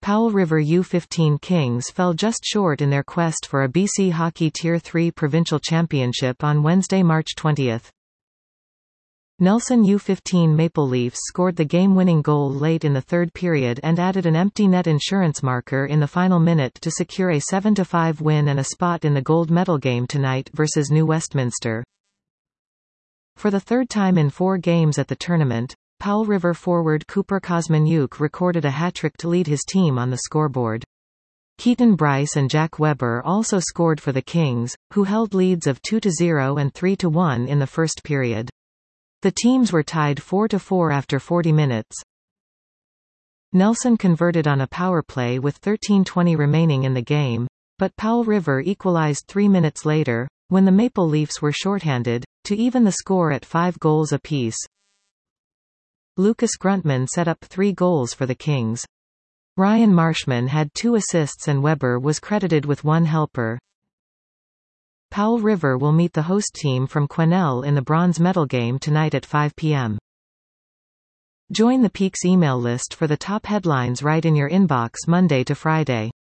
Powell River U15 Kings fell just short in their quest for a BC Hockey Tier 3 provincial championship on Wednesday, March 20. Nelson U15 Maple Leafs scored the game-winning goal late in the third period and added an empty net insurance marker in the final minute to secure a 7-5 win and a spot in the gold medal game tonight versus New Westminster. For the third time in 4 games at the tournament, Powell River forward Cooper Kosmanyuk recorded a hat-trick to lead his team on the scoreboard. Keaton Bryce and Jack Weber also scored for the Kings, who held leads of 2-0 and 3-1 in the first period. The teams were tied 4-4 after 40 minutes. Nelson converted on a power play with 13:20 remaining in the game, but Powell River equalized 3 minutes later, when the Maple Leafs were shorthanded, to even the score at 5 goals apiece. Lucas Gruntman set up 3 goals for the Kings. Ryan Marshman had 2 assists and Weber was credited with 1 helper. Powell River will meet the host team from Quesnel in the bronze medal game tonight at 5 p.m. Join the Peaks email list for the top headlines right in your inbox Monday to Friday.